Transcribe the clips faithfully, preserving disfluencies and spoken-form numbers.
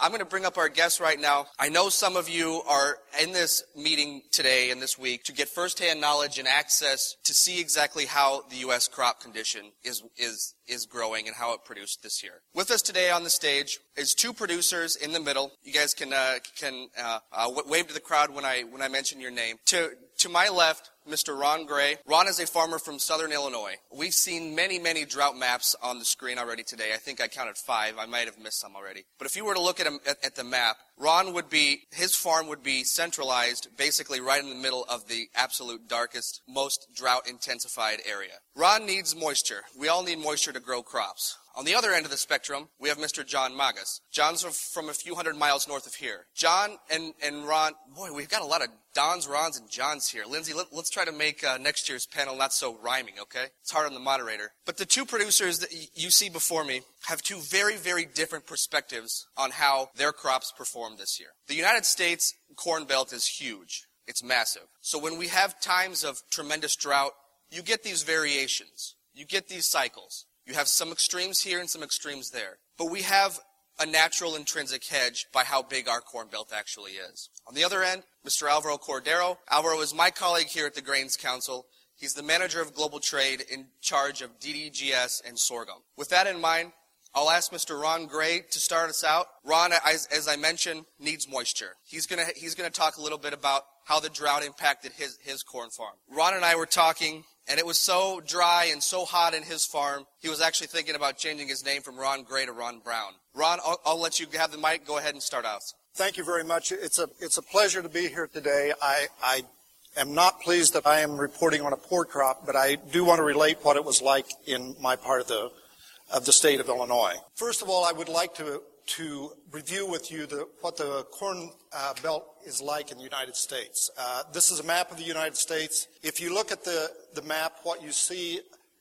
I'm going to bring up our guests right now. I know some of you are in this meeting today and this week to get firsthand knowledge and access to see exactly how the U S crop condition is is is growing and how it produced this year. With us today on the stage is two producers in the middle. You guys can uh, can uh, uh, wave to the crowd when I when I mention your name. To to my left, Mister Ron Gray. Ron is a farmer from Southern Illinois. We've seen many, many drought maps on the screen already today. I think I counted five. I might have missed some already. But if you were to look at, him, at, at the map, Ron would be, his farm would be centralized basically right in the middle of the absolute darkest, most drought-intensified area. Ron needs moisture. We all need moisture to grow crops. On the other end of the spectrum, we have Mister John Magas. John's from a few hundred miles north of here. John and, and Ron, boy, we've got a lot of Dons, Rons, and Johns here. Lindsay, let, let's try to make uh, next year's panel not so rhyming, okay? It's hard on the moderator. But the two producers that y- you see before me have two very, very different perspectives on how their crops performed this year. The United States Corn Belt is huge. It's massive. So when we have times of tremendous drought, you get these variations. You get these cycles. You have some extremes here and some extremes there. But we have a natural intrinsic hedge by how big our Corn Belt actually is. On the other end, Mister Alvaro Cordero. Alvaro is my colleague here at the Grains Council. He's the manager of global trade in charge of D D G S and sorghum. With that in mind, I'll ask Mister Ron Gray to start us out. Ron, as, as I mentioned, needs moisture. He's gonna he's gonna talk a little bit about how the drought impacted his, his corn farm. Ron and I were talking, and it was so dry and so hot in his farm, he was actually thinking about changing his name from Ron Gray to Ron Brown. Ron, I'll, I'll let you have the mic. Go ahead and start out. Thank you very much. It's a it's a pleasure to be here today. I, I am not pleased that I am reporting on a poor crop, but I do want to relate what it was like in my part of the of the state of Illinois. First of all, I would like to to review with you the, what the Corn uh, Belt is like in the United States. Uh, this is a map of the United States. If you look at the, the map, what you see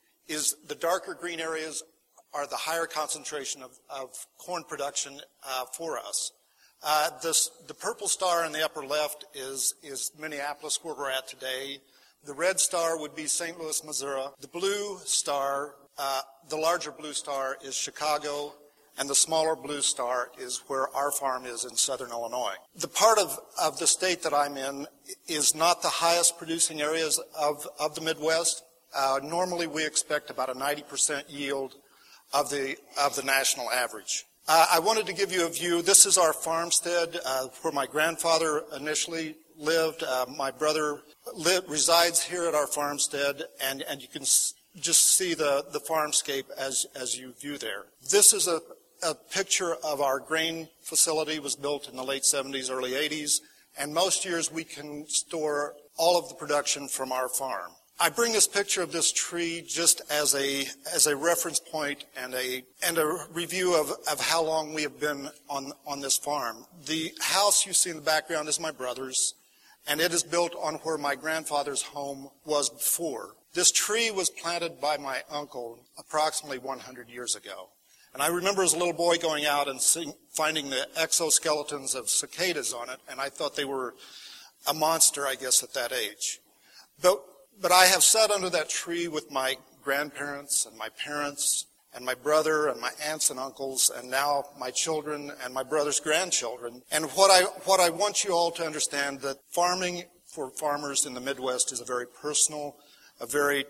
is the darker green areas are the higher concentration of, of corn production uh, for us. Uh, this, the purple star in the upper left is, is Minneapolis, where we're at today. The red star would be Saint Louis, Missouri. The blue star, uh, the larger blue star is Chicago, and the smaller blue star is where our farm is in southern Illinois. The part of, of the state that I'm in is not the highest producing areas of, of the Midwest. Uh, normally we expect about a ninety percent yield of the, of the national average. Uh, I wanted to give you a view. This is our farmstead uh, where my grandfather initially lived. Uh, my brother li- resides here at our farmstead, and, and you can s- just see the, the farmscape as, as you view there. This is a A picture of our grain facility. Was built in the late seventies, early eighties, and most years we can store all of the production from our farm. I bring this picture of this tree just as a as a reference point and a and a review of, of how long we have been on on this farm. The house you see in the background is my brother's, and it is built on where my grandfather's home was before. This tree was planted by my uncle approximately one hundred years ago. And I remember as a little boy going out and seeing, finding the exoskeletons of cicadas on it, and I thought they were a monster, I guess, at that age. But, but I have sat under that tree with my grandparents and my parents and my brother and my aunts and uncles and now my children and my brother's grandchildren. And what I, what I want you all to understand, that farming for farmers in the Midwest is a very personal, a very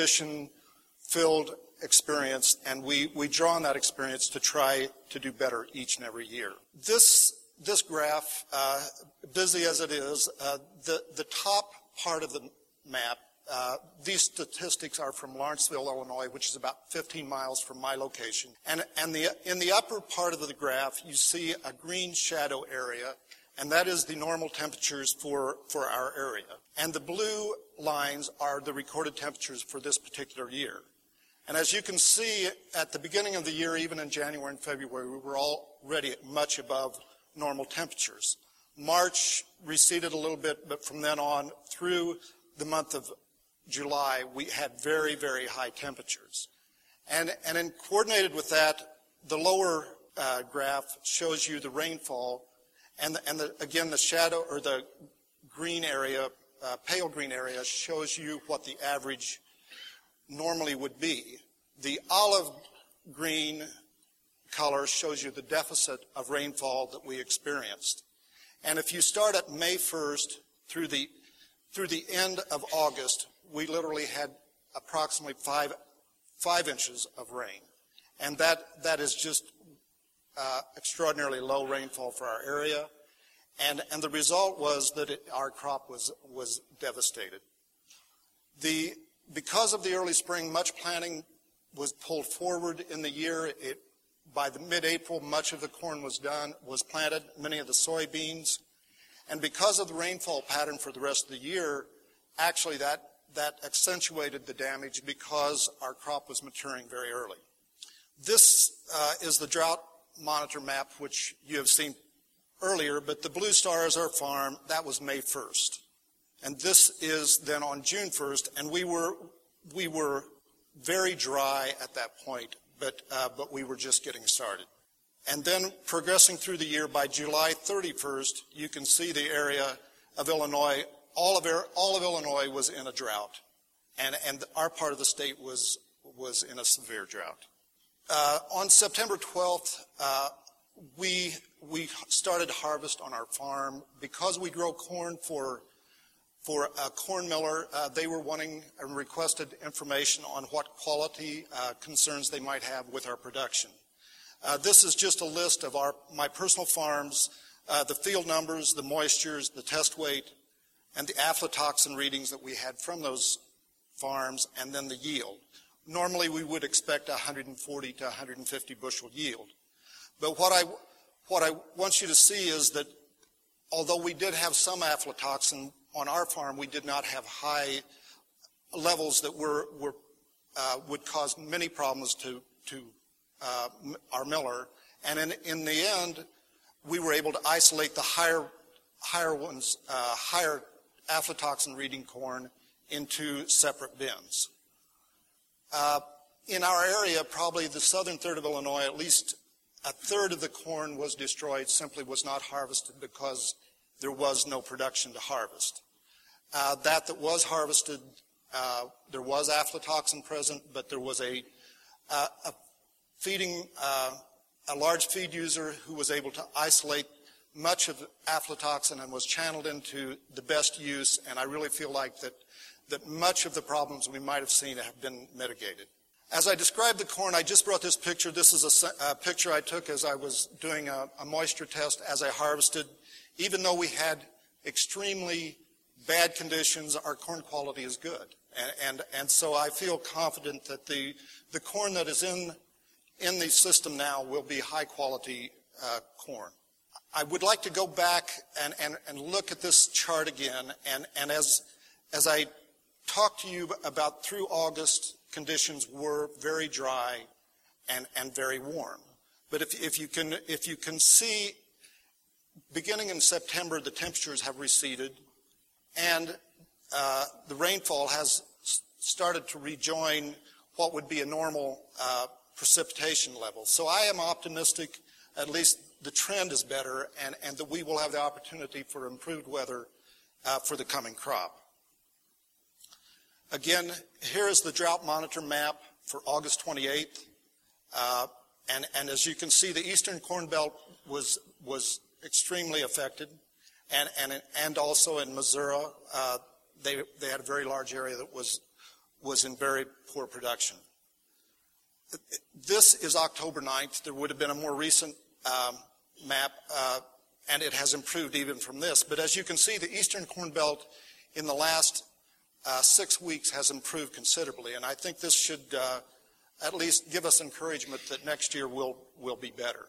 tradition-filled experience, and we, we draw on that experience to try to do better each and every year. This this graph, uh, busy as it is, uh, the, the top part of the map, uh, these statistics are from Lawrenceville, Illinois, which is about fifteen miles from my location. And, and the, in the upper part of the graph, you see a green shadow area, and that is the normal temperatures for, for our area. And the blue lines are the recorded temperatures for this particular year. And as you can see, at the beginning of the year, even in January and February, we were already much above normal temperatures. March receded a little bit, but from then on through the month of July, we had very, very high temperatures. And, and in coordinated with that, the lower uh, graph shows you the rainfall, and, the, and the, again, the shadow or the green area, uh, pale green area, shows you what the average normally would be. The olive green color shows you the deficit of rainfall that we experienced. And if you start at May first through the, through the end of August, we literally had approximately five, five inches of rain. And that, that is just uh, extraordinarily low rainfall for our area. And, and the result was that it, our crop was, was devastated. The, because of the early spring, much planting was pulled forward in the year. It, by the mid-April, much of the corn was done, was planted, many of the soybeans. And because of the rainfall pattern for the rest of the year, actually that, that accentuated the damage because our crop was maturing very early. This uh, is the drought monitor map, which you have seen earlier, but the blue star is our farm. That was May first. And this is then on June first, and we were, we were very dry at that point, but, uh, but we were just getting started. And then progressing through the year, by July thirty-first, you can see the area of Illinois, all of, all of Illinois was in a drought, and, and our part of the state was, was in a severe drought. Uh, on September twelfth, uh, we, we started harvest on our farm. Because we grow corn for For a corn miller, uh, they were wanting and requested information on what quality uh, concerns they might have with our production. Uh, this is just a list of our my personal farms, uh, the field numbers, the moistures, the test weight, and the aflatoxin readings that we had from those farms, and then the yield. Normally we would expect one hundred forty to one hundred fifty bushel yield. But what I, what I want you to see is that although we did have some aflatoxin on our farm, we did not have high levels that were, were uh, would cause many problems to, to uh, our miller. And in, in the end, we were able to isolate the higher, higher ones, uh, higher aflatoxin reading corn into separate bins. Uh, in our area, probably the southern third of Illinois, at least a third of the corn was destroyed, simply was not harvested because there was no production to harvest. Uh, that that was harvested, uh, there was aflatoxin present, but there was a, uh, a feeding, uh, a large feed user who was able to isolate much of aflatoxin and was channeled into the best use, and I really feel like that, that much of the problems we might have seen have been mitigated. As I described the corn, I just brought this picture. This is a, a picture I took as I was doing a, a moisture test as I harvested. Even though we had extremely bad conditions, our corn quality is good. And, and, and so I feel confident that the, the corn that is in, in the system now will be high quality uh, corn. I would like to go back and, and, and look at this chart again. And, and as, as I talk to you about through August, conditions were very dry and, and very warm. But if, if, you can, if you can see, beginning in September, the temperatures have receded, and uh, the rainfall has started to rejoin what would be a normal uh, precipitation level. So I am optimistic, at least the trend is better, and, and that we will have the opportunity for improved weather uh, for the coming crop. Again, here is the drought monitor map for August twenty-eighth. Uh, and, and as you can see, the eastern corn belt was, was extremely affected. And, and, and also in Missouri, uh, they, they had a very large area that was, was in very poor production. This is October ninth. There would have been a more recent um, map, uh, and it has improved even from this. But as you can see, the eastern corn belt in the last Uh, six weeks has improved considerably, and I think this should uh, at least give us encouragement that next year will, will be better.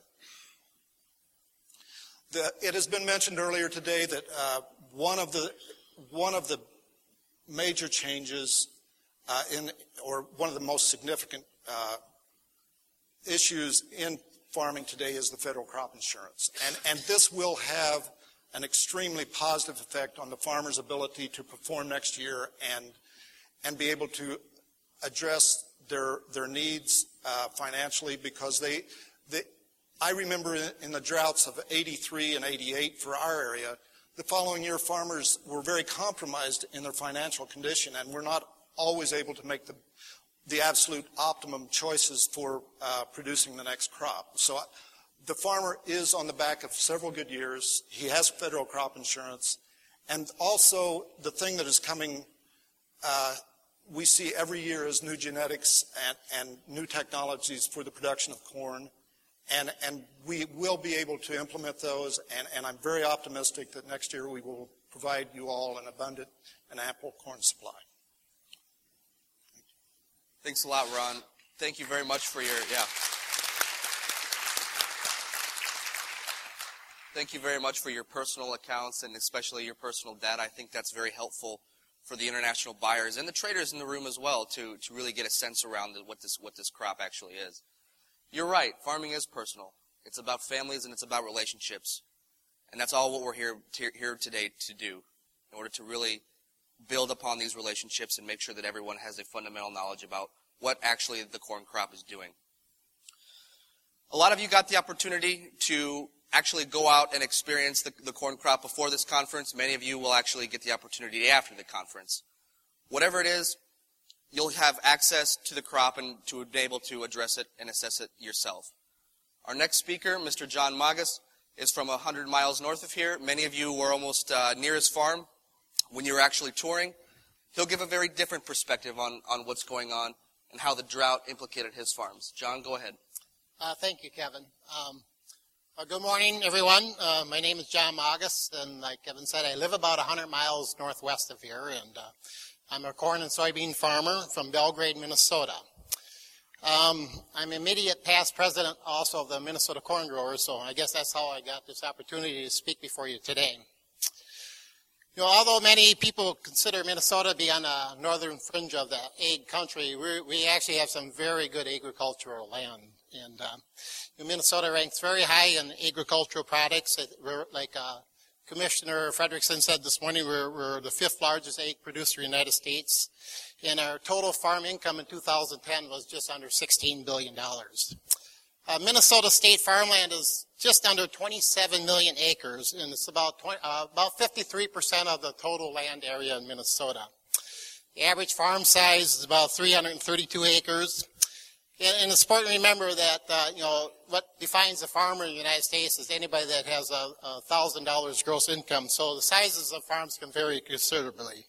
The, it has been mentioned earlier today that uh, one of the one of the major changes uh, in, or one of the most significant uh, issues in farming today is the federal crop insurance, and and this will have an extremely positive effect on the farmer's ability to perform next year and and be able to address their their needs uh, financially, because they, they I remember in, in the droughts of eighty-three and eighty-eight for our area, the following year farmers were very compromised in their financial condition and were not always able to make the the absolute optimum choices for uh, producing the next crop. So I, the farmer is on the back of several good years. He has federal crop insurance. And also the thing that is coming, uh, we see every year is new genetics and, and new technologies for the production of corn. And, and we will be able to implement those. And, and I'm very optimistic that next year we will provide you all an abundant and ample corn supply. Thanks a lot, Ron. Thank you very much for your, yeah. Thank you very much for your personal accounts and especially your personal data. I think that's very helpful for the international buyers and the traders in the room as well to, to really get a sense around what this, what this crop actually is. You're right. Farming is personal. It's about families and it's about relationships. And that's all what we're here, here today to do in order to really build upon these relationships and make sure that everyone has a fundamental knowledge about what actually the corn crop is doing. A lot of you got the opportunity to actually go out and experience the, the corn crop before this conference. Many of you will actually get the opportunity after the conference. Whatever it is, you'll have access to the crop and to be able to address it and assess it yourself. Our next speaker, Mister John Magas, is from one hundred miles north of here. Many of you were almost uh, near his farm when you were actually touring. He'll give a very different perspective on, on what's going on and how the drought implicated his farms. John, go ahead. Uh, thank you, Kevin. Um, uh, good morning, everyone. Uh, my name is John Magas, and like Kevin said, I live about one hundred miles northwest of here, and uh, I'm a corn and soybean farmer from Belgrade, Minnesota. Um, I'm immediate past president also of the Minnesota Corn Growers, so I guess that's how I got this opportunity to speak before you today. You know, although many people consider Minnesota to be on the northern fringe of the ag country, we we actually have some very good agricultural land. And uh, Minnesota ranks very high in agricultural products. We're, like uh, Commissioner Frederickson said this morning, we're, we're the fifth largest egg producer in the United States. And our total farm income in two thousand ten was just under sixteen billion dollars. Uh, Minnesota state farmland is just under twenty-seven million acres, and it's about twenty, uh, about fifty-three percent of the total land area in Minnesota. The average farm size is about three hundred thirty-two acres. And, and it's important to remember that, uh, you know, what defines a farmer in the United States is anybody that has a, a one thousand dollars gross income. So the sizes of farms can vary considerably.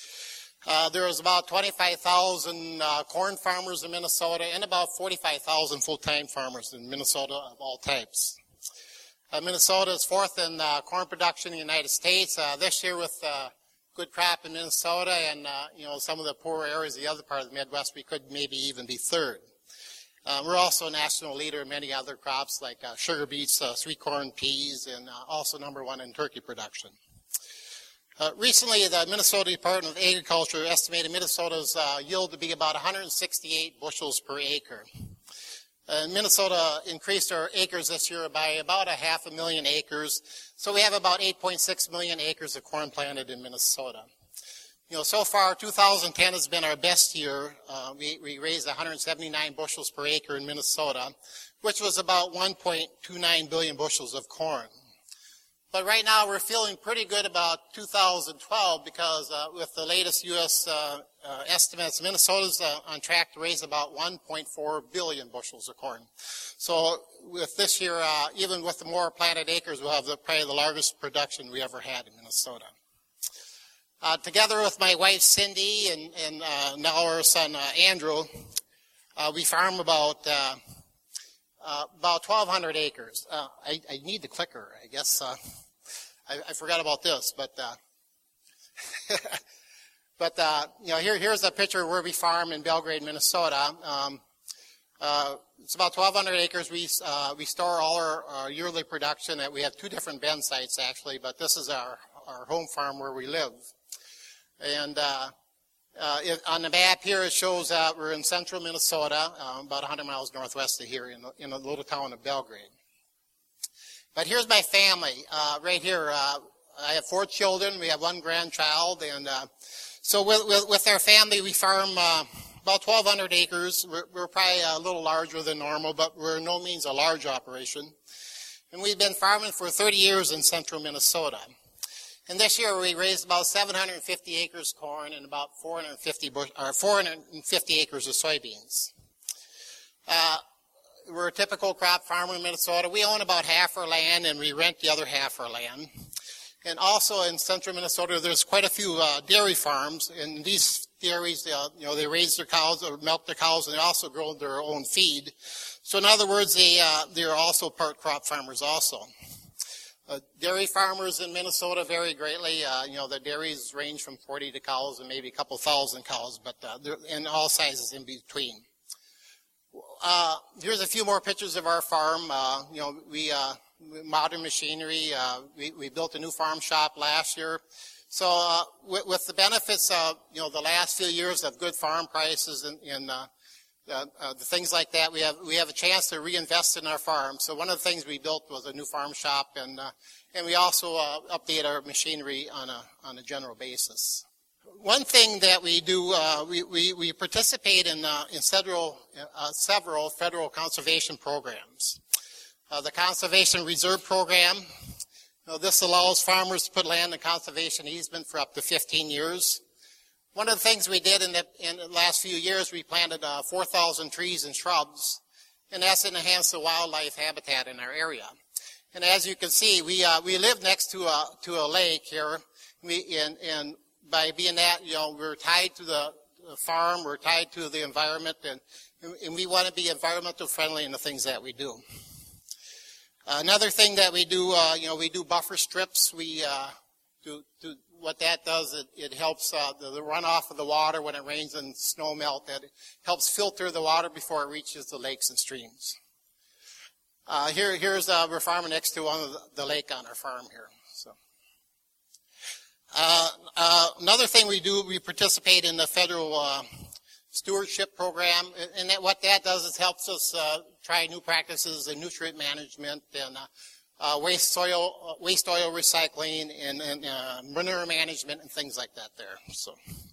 Uh, there is about twenty-five thousand uh, corn farmers in Minnesota and about forty-five thousand full-time farmers in Minnesota of all types. Uh, Minnesota is fourth in uh, corn production in the United States. Uh, this year with uh, good crop in Minnesota and, uh, you know, some of the poorer areas of the other part of the Midwest, we could maybe even be third. Uh, we're also a national leader in many other crops like uh, sugar beets, uh, sweet corn, peas, and uh, also number one in turkey production. Uh, recently, the Minnesota Department of Agriculture estimated Minnesota's uh, yield to be about one hundred sixty-eight bushels per acre. Uh, Minnesota increased our acres this year by about a half a million acres, so we have about eight point six million acres of corn planted in Minnesota. You know, so far, two thousand ten has been our best year. Uh, we, we raised one hundred seventy-nine bushels per acre in Minnesota, which was about one point two nine billion bushels of corn. But right now, we're feeling pretty good about two thousand twelve because uh, with the latest U S uh, uh, estimates, Minnesota's uh, on track to raise about one point four billion bushels of corn. So with this year, uh, even with the more planted acres, we'll have the, probably the largest production we ever had in Minnesota. Uh, together with my wife Cindy and, and uh, now our son uh, Andrew, uh, we farm about uh, uh, about twelve hundred acres. Uh, I, I need the clicker, I guess. Uh, I, I forgot about this, but uh, but uh, you know, here here's a picture where we farm in Belgrade, Minnesota. Um, uh, it's about twelve hundred acres. We uh, we store all our, our yearly production. At, we have two different bin sites actually, but this is our our home farm where we live. And uh, uh, it, on the map here, it shows that we're in central Minnesota, um, about one hundred miles northwest of here in the, in the little town of Belgrade. But here's my family. Uh, right here, uh, I have four children. We have one grandchild. And uh, so with, with, with our family, we farm uh, about twelve hundred acres. We're, we're probably a little larger than normal, but we're in no means a large operation. And we've been farming for thirty years in central Minnesota. And this year we raised about seven hundred fifty acres corn and about four hundred fifty, bush, or four hundred fifty acres of soybeans. Uh, we're a typical crop farmer in Minnesota. We own about half our land and we rent the other half our land. And also in central Minnesota, there's quite a few uh, dairy farms, and these dairies, uh, you know, they raise their cows or milk their cows, and they also grow their own feed. So in other words, they uh, they're also part crop farmers also. Uh, dairy farmers in Minnesota vary greatly. Uh, you know, the dairies range from forty to cows and maybe a couple thousand cows, but uh, they're in all sizes in between. Uh, here's a few more pictures of our farm. Uh, you know, we uh, modern machinery. Uh, we, we built a new farm shop last year. So uh, with, with the benefits of, you know, the last few years of good farm prices and, and uh, uh, uh, the things like that, we have we have a chance to reinvest in our farm. So one of the things we built was a new farm shop, and uh, and we also uh, update our machinery on a on a general basis. One thing that we do, uh, we, we we participate in uh, in several uh, several federal conservation programs. Uh, the Conservation Reserve Program. You know, this allows farmers to put land in conservation easement for up to fifteen years. One of the things we did in the, in the last few years, we planted uh, four thousand trees and shrubs, and that's enhanced the wildlife habitat in our area. And as you can see, we uh, we live next to a to a lake here, we, and, and by being that, you know, we're tied to the farm, we're tied to the environment, and, and we want to be environmental friendly in the things that we do. Another thing that we do, uh, you know, we do buffer strips. We uh, do, do what that does. It, it helps uh, the, the runoff of the water when it rains and snow melt. That it helps filter the water before it reaches the lakes and streams. Uh, here, here's uh, we're farming next to one of the, the lake on our farm here. So, uh, uh, another thing we do, we participate in the federal uh, stewardship program, and that, what that does is helps us uh, try new practices in nutrient management and uh, uh, waste soil, uh, waste oil recycling, and, and uh, manure management and things like that. There, so.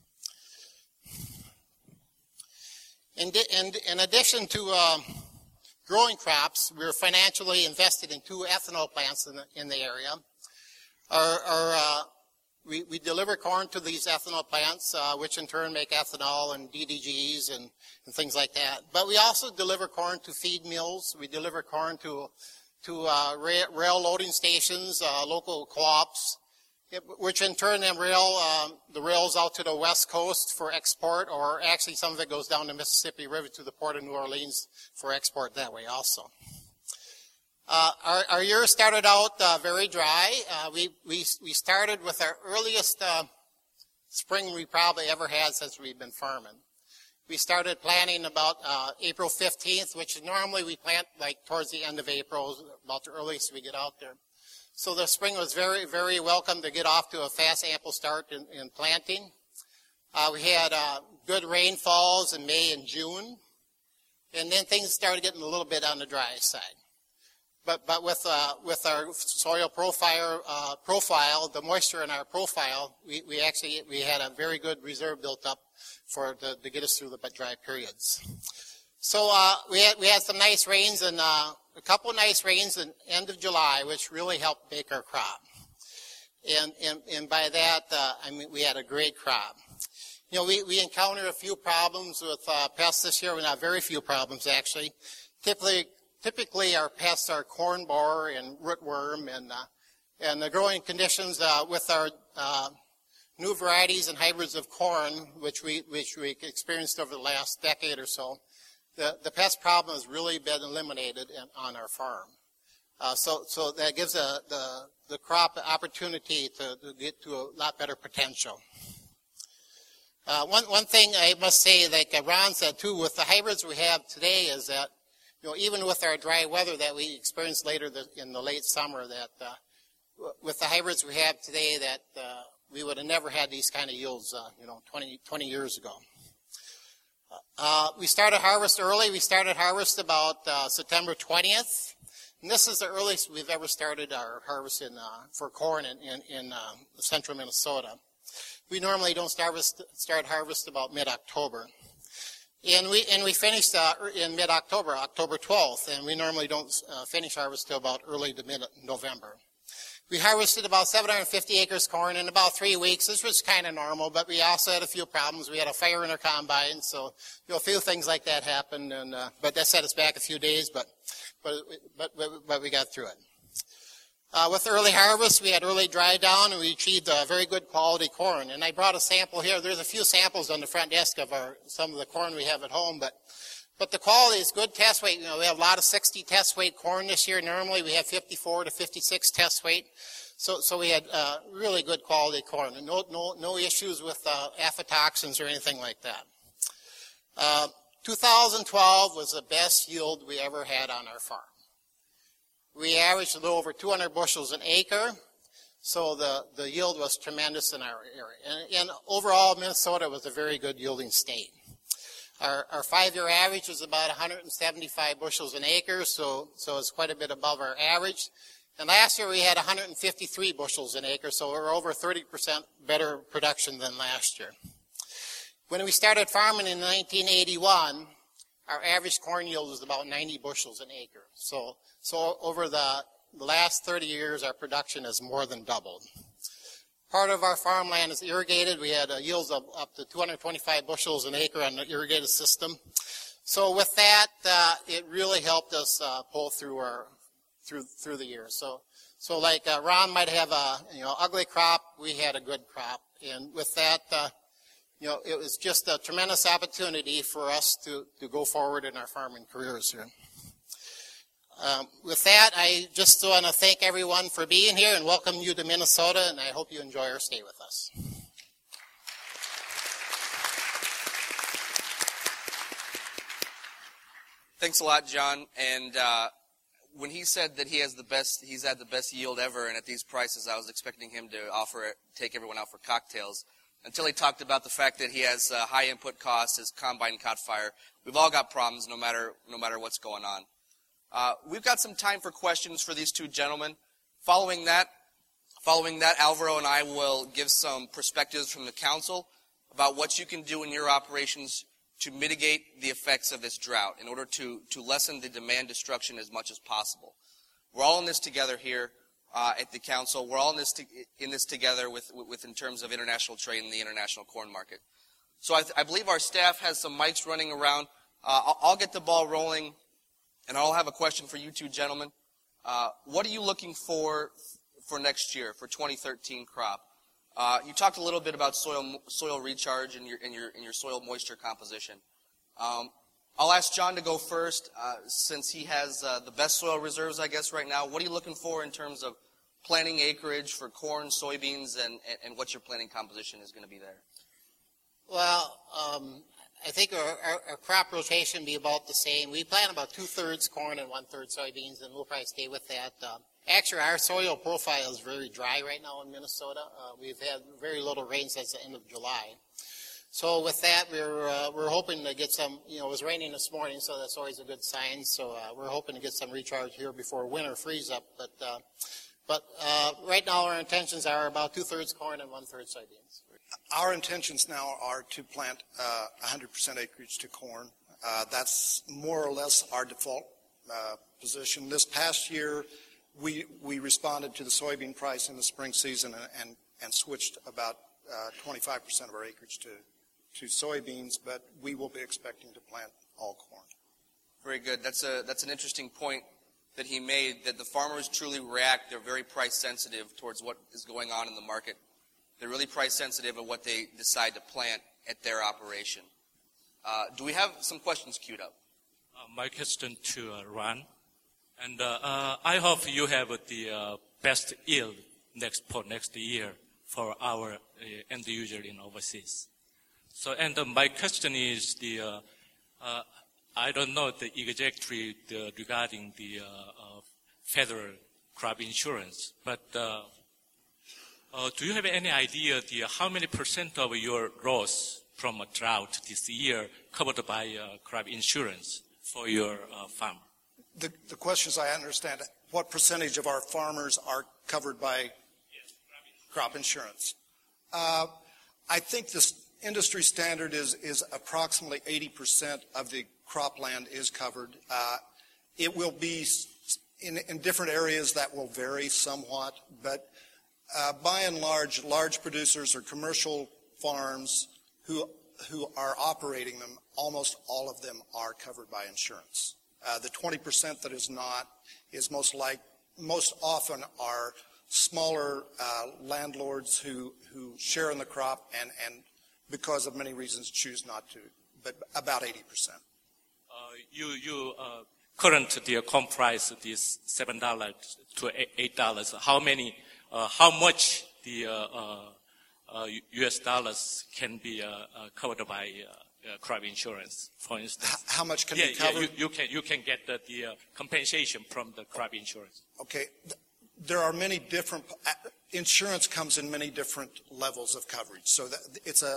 In, di- in, in addition to uh, growing crops, we're financially invested in two ethanol plants in the, in the area. Our, our uh, We, we deliver corn to these ethanol plants, uh, which in turn make ethanol and D D Gs and, and things like that. But we also deliver corn to feed mills. We deliver corn to to uh, rail, rail loading stations, uh, local co-ops, which in turn then rail um, the rails out to the west coast for export, or actually some of it goes down the Mississippi River to the port of New Orleans for export that way also. Uh, our, our year started out uh, very dry. Uh, we, we we started with our earliest uh, spring we probably ever had since we've been farming. We started planting about uh, April fifteenth, which normally we plant like towards the end of April, about the earliest we get out there. So the spring was very, very welcome to get off to a fast, ample start in, in planting. Uh, we had uh, good rainfalls in May and June, and then things started getting a little bit on the dry side. But but with uh, with our soil profile uh, profile, the moisture in our profile, we, we actually we had a very good reserve built up for to, to get us through the dry periods. So uh, we had we had some nice rains and uh, a couple of nice rains in end of July, which really helped make our crop. And and and by that uh, I mean we had a great crop. You know, we we encountered a few problems with uh, pests this year. Well, not very few problems actually. Typically. Typically, our pests are corn borer and rootworm, and uh, and the growing conditions uh, with our uh, new varieties and hybrids of corn, which we which we experienced over the last decade or so, the the pest problem has really been eliminated in, on our farm. Uh, so so that gives a, the the crop opportunity to, to get to a lot better potential. Uh, one one thing I must say, like Ron said too, with the hybrids we have today, is that, you know, even with our dry weather that we experienced later the, in the late summer, that uh, with the hybrids we have today, that uh, we would have never had these kind of yields, uh, you know, twenty, twenty years ago. Uh, we started harvest early. We started harvest about uh, September twentieth, and this is the earliest we've ever started our harvest in, uh, for corn in, in, in uh, central Minnesota. We normally don't start, start harvest about mid-October. And we and we finished uh, in mid-October, October twelfth, and we normally don't uh, finish harvest till about early to mid-November. We harvested about seven hundred fifty acres corn in about three weeks. This was kind of normal, but we also had a few problems. We had a fire in our combine, so you know, a few things like that happened, and uh, but that set us back a few days, but but but but, but we got through it. Uh, with early harvest, we had early dry down, and we achieved a very good quality corn. And I brought a sample here. There's a few samples on the front desk of our some of the corn we have at home, but but the quality is good. Test weight, you know, we have a lot of sixty test weight corn this year. Normally, we have fifty-four to fifty-six test weight. So, so we had uh, really good quality corn, and no, no, no issues with uh, aflatoxins or anything like that. Uh, two thousand twelve was the best yield we ever had on our farm. We averaged a little over two hundred bushels an acre, so the, the yield was tremendous in our area. And, and overall, Minnesota was a very good yielding state. Our, our five-year average was about one hundred seventy-five bushels an acre, so, so it's quite a bit above our average. And last year we had one hundred fifty-three bushels an acre, so we're over thirty percent better production than last year. When we started farming in nineteen eighty-one, our average corn yield was about ninety bushels an acre. So, so over the, the last thirty years, our production has more than doubled. Part of our farmland is irrigated. We had uh, yields of up to two hundred twenty-five bushels an acre on the irrigated system. So with that, uh, it really helped us uh, pull through our through through the year. So, so like uh, Ron might have a you know ugly crop, we had a good crop, and with that, uh, you know, it was just a tremendous opportunity for us to to go forward in our farming careers here. Um, with that, I just want to thank everyone for being here and welcome you to Minnesota, and I hope you enjoy our stay with us. Thanks a lot, John. And uh, when he said that he has the best, he's had the best yield ever, and at these prices, I was expecting him to offer it, take everyone out for cocktails. Until he talked about the fact that he has uh, high input costs, his combine caught fire. We've all got problems, no matter no matter what's going on. Uh, we've got some time for questions for these two gentlemen. Following that, following that, Alvaro and I will give some perspectives from the council about what you can do in your operations to mitigate the effects of this drought in order to, to lessen the demand destruction as much as possible. We're all in this together here uh, at the council. We're all in this, to, in this together with, with in terms of international trade and the international corn market. So I, th- I believe our staff has some mics running around. Uh, I'll, I'll get the ball rolling. And I'll have a question for you two gentlemen. Uh, what are you looking for for next year, for twenty thirteen crop? Uh, you talked a little bit about soil soil recharge and your in your in your soil moisture composition. Um, I'll ask John to go first, uh, since he has uh, the best soil reserves, I guess, right now. What are you looking for in terms of planting acreage for corn, soybeans, and, and, and what your planting composition is going to be there? Well, um, I think our, our, our crop rotation will be about the same. We plant about two-thirds corn and one-third soybeans, and we'll probably stay with that. Uh, actually, our soil profile is very dry right now in Minnesota. Uh, we've had very little rain since the end of July. So with that, we're uh, we're hoping to get some, you know, it was raining this morning, so that's always a good sign. So uh, we're hoping to get some recharge here before winter freeze up. But uh, but uh, right now our intentions are about two-thirds corn and one-third soybeans. Our intentions now are to plant uh, one hundred percent acreage to corn. Uh, that's more or less our default uh, position. This past year, we we responded to the soybean price in the spring season and and, and switched about uh, twenty-five percent of our acreage to, to soybeans, but we will be expecting to plant all corn. Very good. That's a that's an interesting point that he made, that the farmers truly react. They're very price sensitive towards what is going on in the market. They're really price sensitive of what they decide to plant at their operation. Uh, do we have some questions queued up? Uh, my question to uh, Ron. And uh, uh, I hope you have the uh, best yield next for next year for our uh, end user in overseas. So, and uh, my question is the uh, uh, I don't know the exactly the, regarding the uh, uh, federal crop insurance, but uh, Uh, do you have any idea the, uh, how many percent of your loss from a drought this year covered by uh, crop insurance for your uh, farm? The, the question is, I understand, what percentage of our farmers are covered by yes, crop insurance? Uh, I think this industry standard is, is approximately eighty percent of the cropland is covered. Uh, it will be in, in different areas that will vary somewhat, but uh, by and large, large producers or commercial farms who who are operating them, almost all of them are covered by insurance. Uh, the twenty percent that is not is most like most often are smaller uh, landlords who who share in the crop and and because of many reasons choose not to. But about eighty percent. Uh, you you uh, current the corn price is seven dollars to eight dollars. How many? Uh, how much the uh, uh, uh, U S dollars can be uh, uh, covered by uh, uh, crop insurance, for instance? H- how much can yeah, be covered? Yeah, you, you can you can get the, the uh, compensation from the crop insurance. Okay, there are many different. Insurance comes in many different levels of coverage, so that it's a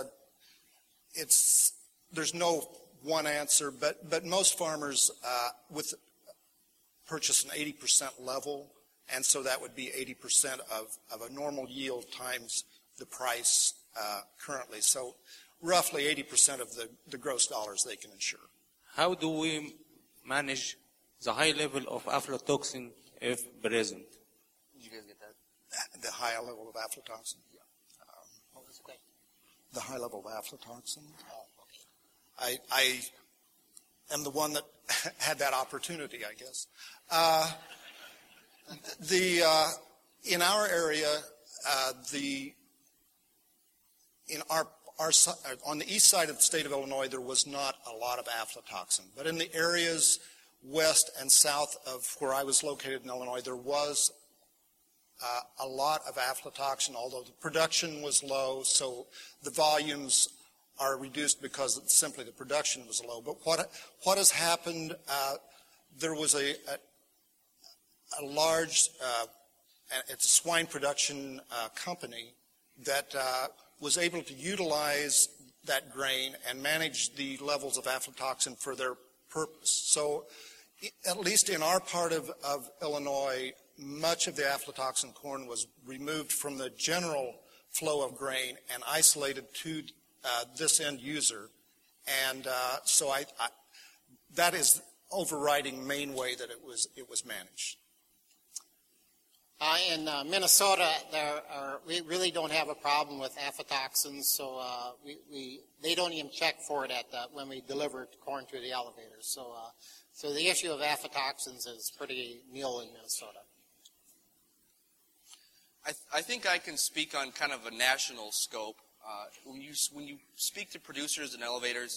it's there's no one answer, but but most farmers uh, with purchase an eighty percent level, and so that would be eighty percent of of a normal yield times the price uh, currently. So roughly eighty percent of the, the gross dollars they can insure. How do we manage the high level of aflatoxin if present? Did you guys get that? The high level of aflatoxin? Yeah. Um, What was the question? the high level of aflatoxin? I, I am the one that had that opportunity, I guess. Uh, the uh, in our area, uh, the in our our on the east side of the state of Illinois, there was not a lot of aflatoxin, but in the areas west and south of where I was located in Illinois, there was uh, a lot of aflatoxin, although the production was low, so the volumes are reduced because simply the production was low. But what what has happened? Uh, there was a a, a large uh, it's a swine production uh, company that uh, was able to utilize that grain and manage the levels of aflatoxin for their purpose. So, at least in our part of, of Illinois, much of the aflatoxin corn was removed from the general flow of grain and isolated to Uh, this end user, and uh, so I, I, that is the overriding main way that it was it was managed. Uh, in uh, Minnesota, there are, we really don't have a problem with aflatoxins, so uh, we, we they don't even check for it at the, when we deliver corn to the elevators. So uh, so the issue of aflatoxins is pretty nil in Minnesota. I, th- I think I can speak on kind of a national scope. Uh, when you when you speak to producers and elevators,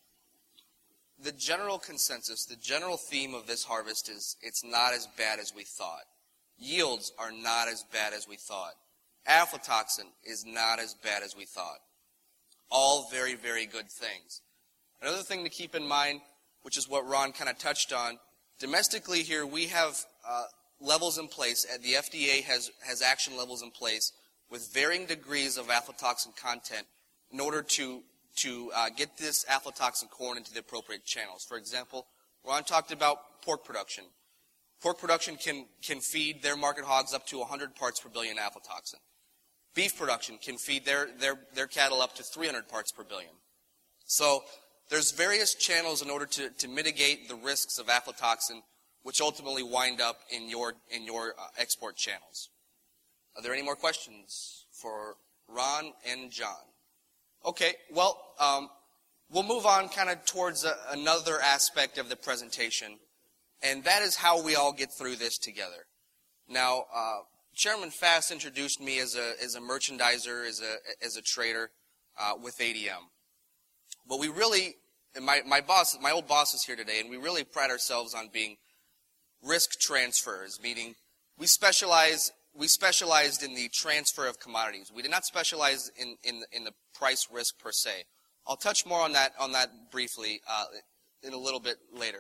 the general consensus, the general theme of this harvest is it's not as bad as we thought. Yields are not as bad as we thought. Aflatoxin is not as bad as we thought. All very, very good things. Another thing to keep in mind, which is what Ron kind of touched on, domestically here we have uh, levels in place. The F D A has has action levels in place with varying degrees of aflatoxin content in order to, to uh, get this aflatoxin corn into the appropriate channels. For example, Ron talked about pork production. Pork production can, can feed their market hogs up to one hundred parts per billion aflatoxin. Beef production can feed their, their, their cattle up to three hundred parts per billion. So there's various channels in order to, to mitigate the risks of aflatoxin, which ultimately wind up in your, in your uh, export channels. Are there any more questions for Ron and John? Okay, well, um, we'll move on kind of towards a, another aspect of the presentation, and that is how we all get through this together. Now, uh, Chairman Fass introduced me as a as a merchandiser, as a as a trader uh, with A D M. But we really, and my my boss, my old boss is here today, and we really pride ourselves on being risk transfers, meaning we specialize. We specialized in the transfer of commodities. We did not specialize in, in, in the price risk per se. I'll touch more on that on that briefly uh, in a little bit later.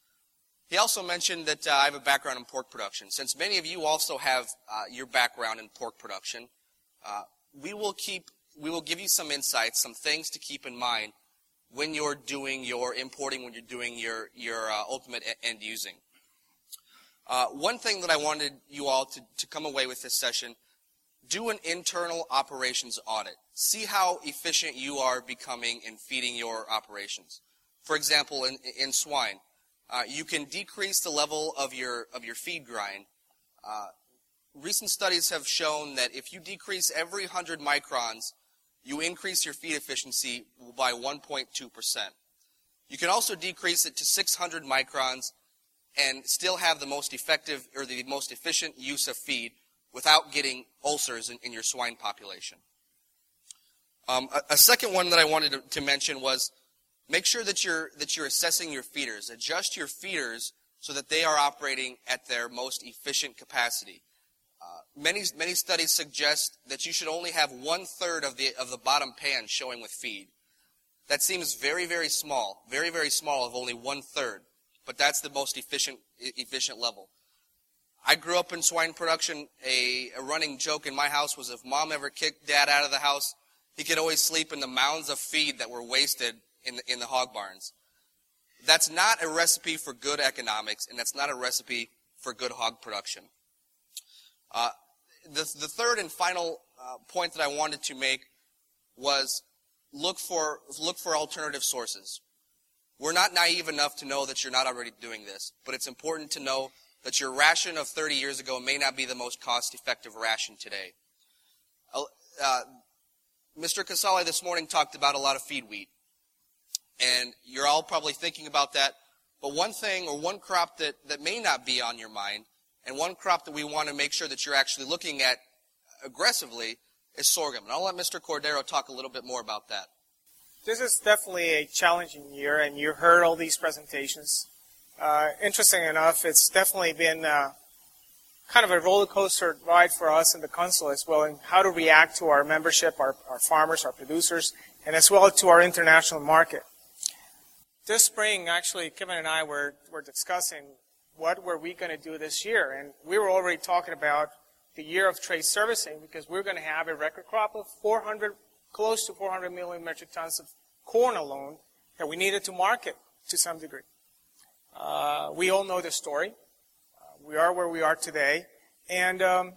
He also mentioned that uh, I have a background in pork production. Since many of you also have uh, your background in pork production, uh, we will keep we will give you some insights, some things to keep in mind when you're doing your importing, when you're doing your your uh, ultimate end using. Uh, one thing that I wanted you all to, to come away with this session, do an internal operations audit. See how efficient you are becoming in feeding your operations. For example, in, in swine, uh, you can decrease the level of your of your feed grind. Uh, recent studies have shown that if you decrease every one hundred microns, you increase your feed efficiency by one point two percent. You can also decrease it to six hundred microns and still have the most effective or the most efficient use of feed without getting ulcers in, in your swine population. Um, a, a second one that I wanted to, to mention was make sure that you're that you're assessing your feeders. Adjust your feeders so that they are operating at their most efficient capacity. Uh, many many studies suggest that you should only have one third of the of the bottom pan showing with feed. That seems very very small, very very small of only one third, but that's the most efficient efficient level. I grew up in swine production. A, a running joke in my house was if mom ever kicked dad out of the house, he could always sleep in the mounds of feed that were wasted in the, in the hog barns. That's not a recipe for good economics, and that's not a recipe for good hog production. Uh, the, the third and final uh, point that I wanted to make was look for look for alternative sources. We're not naive enough to know that you're not already doing this, but it's important to know that your ration of thirty years ago may not be the most cost-effective ration today. Uh, Mister Casale this morning talked about a lot of feed wheat, and you're all probably thinking about that, but one thing or one crop that, that may not be on your mind, and one crop that we want to make sure that you're actually looking at aggressively is sorghum. And I'll let Mister Cordero talk a little bit more about that. This is definitely a challenging year, and you heard all these presentations. Uh, interesting enough, it's definitely been uh, kind of a roller coaster ride for us in the council as well, in how to react to our membership, our, our farmers, our producers, and as well to our international market. This spring, actually, Kevin and I were, were discussing what were we going to do this year, and we were already talking about the year of trade servicing because we're going to have a record crop of four hundred, close to four hundred million metric tons of corn alone that we needed to market to some degree. Uh, we all know the story. Uh, we are where we are today, and um,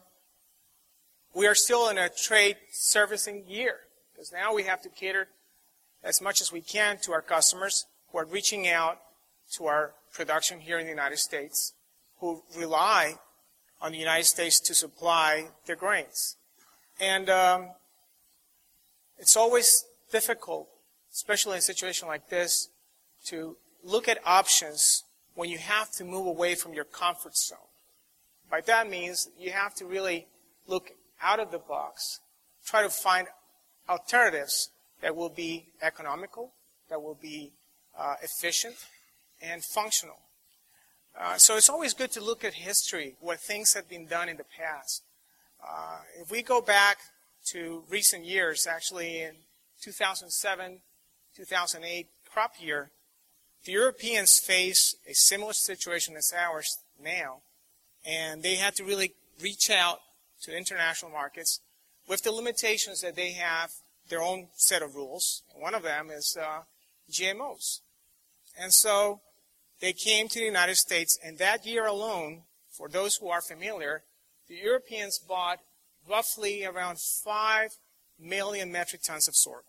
we are still in a trade servicing year because now we have to cater as much as we can to our customers who are reaching out to our production here in the United States, who rely on the United States to supply their grains. And um, it's always difficult, especially in a situation like this, to look at options when you have to move away from your comfort zone. By that means you have to really look out of the box, try to find alternatives that will be economical, that will be uh, efficient, and functional. Uh, so it's always good to look at history, what things have been done in the past. Uh, if we go back to recent years, actually in two thousand seven, two thousand eight crop year, the Europeans face a similar situation as ours now, and they had to really reach out to international markets with the limitations that they have, their own set of rules. One of them is uh, G M Os. And so they came to the United States, and that year alone, for those who are familiar, the Europeans bought roughly around five million metric tons of sorghum.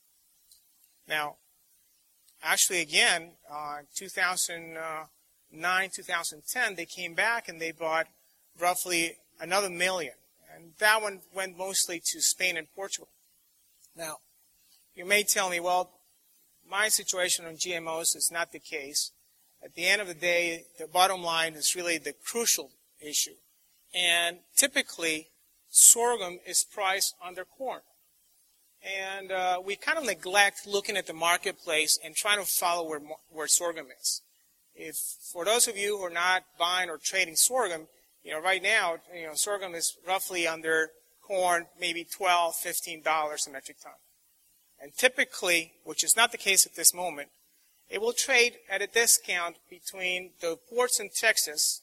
Now, actually, again, uh, two thousand nine, two thousand ten, they came back and they bought roughly another million. And that one went mostly to Spain and Portugal. Now, you may tell me, well, my situation on G M Os is not the case. At the end of the day, the bottom line is really the crucial issue. And typically, sorghum is priced under corn. And uh, we kind of neglect looking at the marketplace and trying to follow where, where sorghum is. If for those of you who are not buying or trading sorghum, you know, right now, you know, sorghum is roughly under corn, maybe twelve, fifteen dollars a metric ton. And typically, which is not the case at this moment, it will trade at a discount between the ports in Texas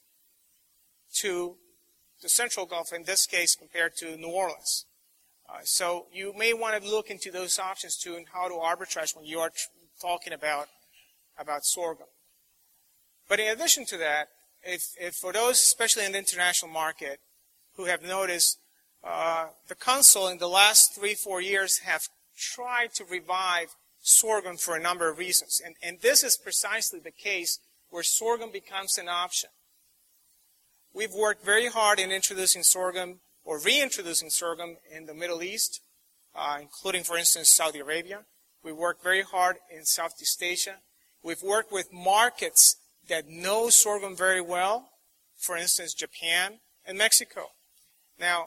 to the Central Gulf, in this case, compared to New Orleans. Uh, so you may want to look into those options too and how to arbitrage when you are tr- talking about, about sorghum. But in addition to that, if, if for those, especially in the international market, who have noticed, uh, the Council in the last three, four years have tried to revive sorghum for a number of reasons. And, and this is precisely the case where sorghum becomes an option. We've worked very hard in introducing sorghum or reintroducing sorghum in the Middle East, uh, including, for instance, Saudi Arabia. We've worked very hard in Southeast Asia. We've worked with markets that know sorghum very well, for instance, Japan and Mexico. Now,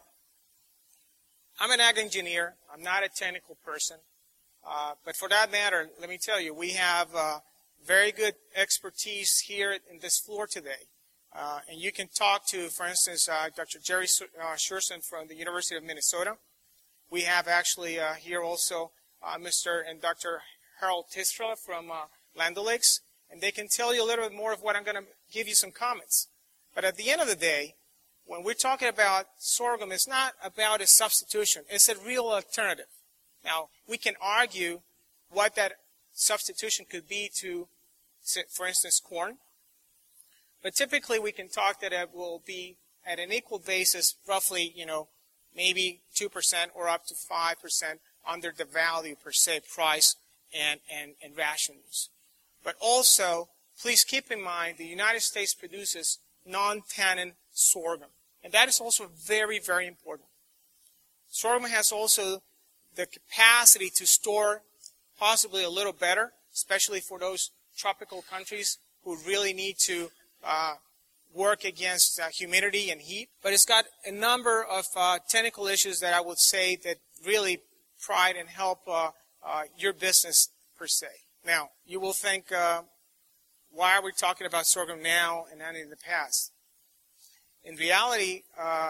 I'm an ag engineer. I'm not a technical person. Uh, but for that matter, let me tell you, we have uh, very good expertise here in this floor today. Uh, and you can talk to, for instance, uh, Doctor Jerry uh, Scherson from the University of Minnesota. We have actually uh, here also uh, Mister and Doctor Harold Tistra from uh, Land O'Lakes, and they can tell you a little bit more of what I'm going to give you some comments. But at the end of the day, when we're talking about sorghum, it's not about a substitution. It's a real alternative. Now, we can argue what that substitution could be to, for instance, corn. But typically, we can talk that it will be at an equal basis, roughly, you know, maybe two percent or up to five percent under the value per se, price and, and, and ration use. But also, please keep in mind the United States produces non-tannin sorghum. And that is also very, very important. Sorghum has also the capacity to store possibly a little better, especially for those tropical countries who really need to uh, work against uh, humidity and heat. But it's got a number of uh, technical issues that I would say that really pride and help uh, uh, your business per se. Now, you will think, uh, why are we talking about sorghum now and not in the past? In reality, uh,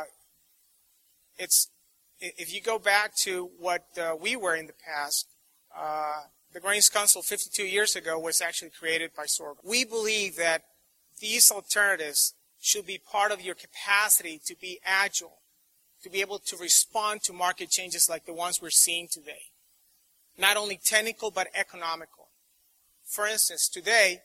it's if you go back to what uh, we were in the past, uh, the Grains Council fifty-two years ago was actually created by sorghum. We believe that these alternatives should be part of your capacity to be agile, to be able to respond to market changes like the ones we're seeing today. Not only technical, but economical. For instance, today,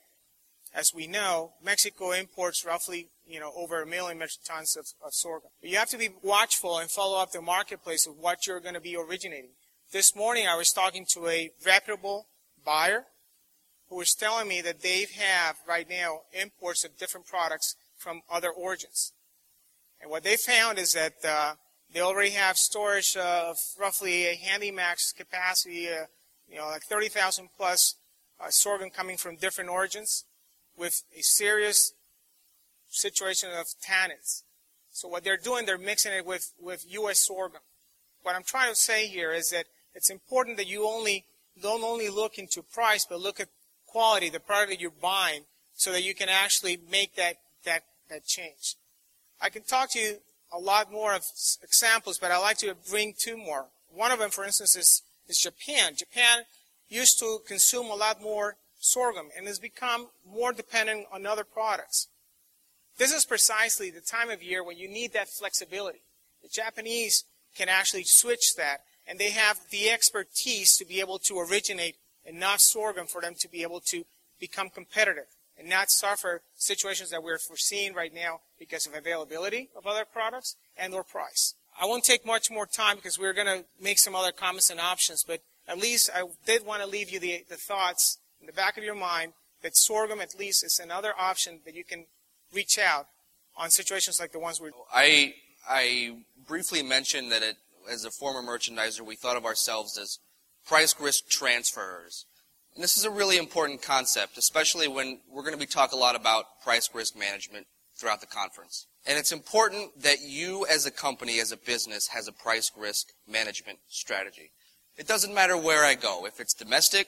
as we know, Mexico imports roughly, you know, over a million metric tons of, of sorghum. But you have to be watchful and follow up the marketplace of what you're going to be originating. This morning I was talking to a reputable buyer who was telling me that they have right now imports of different products from other origins. And what they found is that uh, they already have storage of roughly a HandyMax capacity, uh, you know, like thirty thousand plus uh, sorghum coming from different origins, with a serious situation of tannins. So what they're doing, they're mixing it with, with U S sorghum. What I'm trying to say here is that it's important that you only don't only look into price, but look at quality, the product that you're buying, so that you can actually make that, that, that change. I can talk to you a lot more of examples, but I'd like to bring two more. One of them, for instance, is, is Japan. Japan used to consume a lot more sorghum and has become more dependent on other products. This is precisely the time of year when you need that flexibility. The Japanese can actually switch that, and they have the expertise to be able to originate enough sorghum for them to be able to become competitive and not suffer situations that we're foreseeing right now because of availability of other products and or price. I won't take much more time because we're going to make some other comments and options, but at least I did want to leave you the, the thoughts in the back of your mind that sorghum at least is another option that you can reach out on situations like the ones we're... I, I briefly mentioned that it, as a former merchandiser, we thought of ourselves as price risk transferers. And this is a really important concept, especially when we're going to be talking a lot about price risk management throughout the conference. And it's important that you as a company, as a business, has a price risk management strategy. It doesn't matter where I go, if it's domestic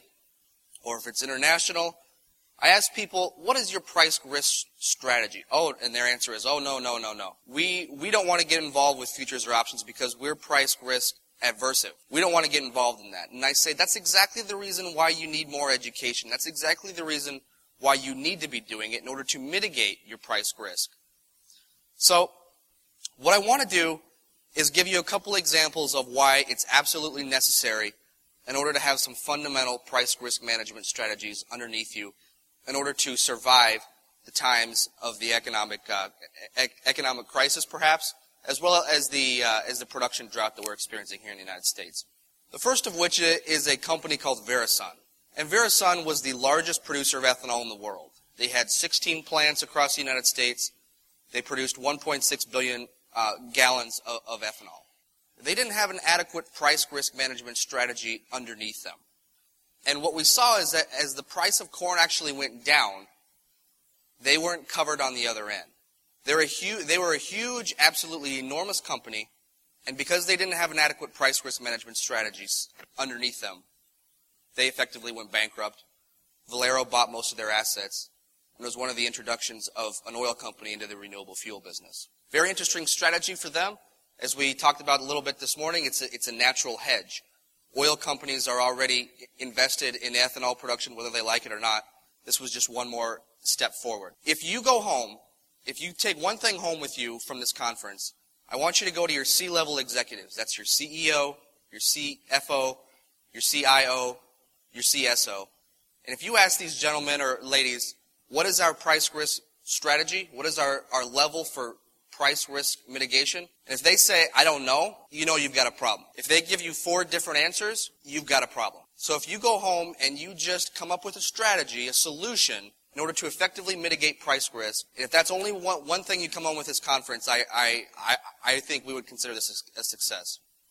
or if it's international. I ask people, what is your price risk strategy? Oh, and their answer is, oh, no, no, no, no. We, we don't want to get involved with futures or options because we're price risk aversive. We don't want to get involved in that. And I say that's exactly the reason why you need more education. That's exactly the reason why you need to be doing it in order to mitigate your price risk. So what I want to do is give you a couple examples of why it's absolutely necessary in order to have some fundamental price risk management strategies underneath you in order to survive the times of the economic uh, e- economic crisis, perhaps, as well as the uh, as the production drought that we're experiencing here in the United States. The first of which is a company called Verasun. And Verasun was the largest producer of ethanol in the world. They had sixteen plants across the United States. They produced one point six billion uh, gallons of, of ethanol. They didn't have an adequate price risk management strategy underneath them. And what we saw is that as the price of corn actually went down, they weren't covered on the other end. They're a hu- they were a huge, absolutely enormous company, and because they didn't have an adequate price risk management strategies underneath them, they effectively went bankrupt. Valero bought most of their assets, and it was one of the introductions of an oil company into the renewable fuel business. Very interesting strategy for them. As we talked about a little bit this morning, it's a, it's a natural hedge. Oil companies are already invested in ethanol production, whether they like it or not. This was just one more step forward. If you go home, if you take one thing home with you from this conference, I want you to go to your C-level executives. That's your C E O, your C F O, your C I O, your C S O. And if you ask these gentlemen or ladies, what is our price risk strategy? What is our, our level for price risk mitigation? And if they say, I don't know, you know you've got a problem. If they give you four different answers, you've got a problem. So if you go home and you just come up with a strategy, a solution, in order to effectively mitigate price risk, and if that's only one, one thing you come home with this conference, I, I, I, I think we would consider this a success.